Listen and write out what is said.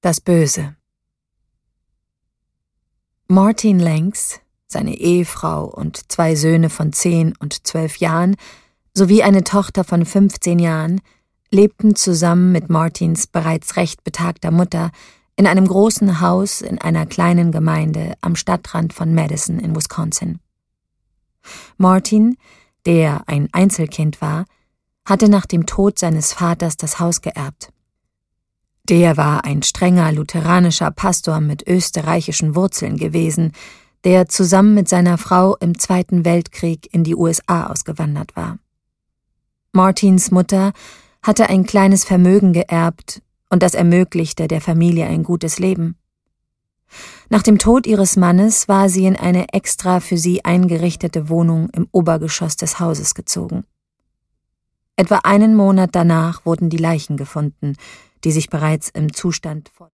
Das Böse. Martin Langs, seine Ehefrau und 2 Söhne von 10 und 12 Jahren sowie eine Tochter von 15 Jahren lebten zusammen mit Martins bereits recht betagter Mutter in einem großen Haus in einer kleinen Gemeinde am Stadtrand von Madison in Wisconsin. Martin, der ein Einzelkind war, hatte nach dem Tod seines Vaters das Haus geerbt. Der war ein strenger lutheranischer Pastor mit österreichischen Wurzeln gewesen, der zusammen mit seiner Frau im Zweiten Weltkrieg in die USA ausgewandert war. Martins Mutter hatte ein kleines Vermögen geerbt und das ermöglichte der Familie ein gutes Leben. Nach dem Tod ihres Mannes war sie in eine extra für sie eingerichtete Wohnung im Obergeschoss des Hauses gezogen. Etwa einen Monat danach wurden die Leichen gefunden, die sich bereits im Zustand